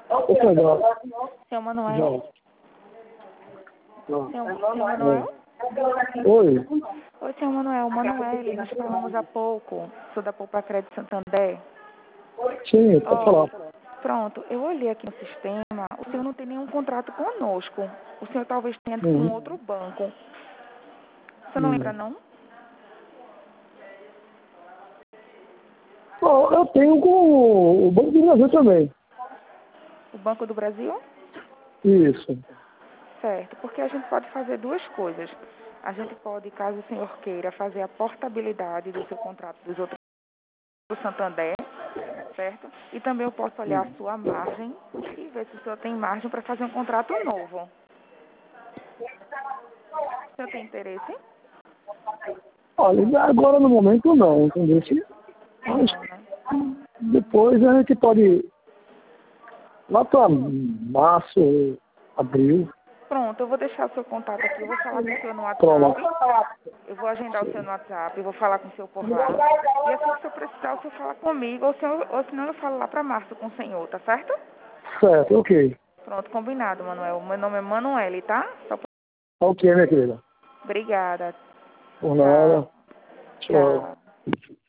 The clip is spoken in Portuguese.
Ô, Pedro, Seu Manuel? já. Seu Manuel? Oi. Oi, seu Manuel. Manuel, nós falamos há pouco sobre a Poupa Crédito Santander. Sim, pode falar. Pronto, eu olhei aqui no sistema, o senhor não tem nenhum contrato conosco. O senhor talvez tenha com Uhum. outro banco. Você não lembra, não? Bom, eu tenho com o Banco do Brasil também. O Banco do Brasil? Isso. Certo, porque a gente pode fazer duas coisas. A gente pode, caso o senhor queira, fazer a portabilidade do seu contrato dos outros do Santander, certo? E também eu posso olhar a sua margem e ver se o senhor tem margem para fazer um contrato novo. O senhor tem interesse? Olha, agora no momento não, entendeu? Mas Não, né? depois a gente pode, lá para março, abril. Pronto, eu vou deixar o seu contato aqui, eu vou falar com o senhor no Pronto. WhatsApp, eu vou agendar o seu no WhatsApp, eu vou falar com o senhor por lá. E assim que o senhor precisar, o senhor fala comigo, ou senão eu falo lá para março com o senhor, tá certo? Certo, ok. Pronto, combinado, Manuel. Meu nome é Manuele, tá? Ok, minha querida. Obrigada. Por Tchau. nada. Tchau. Tchau.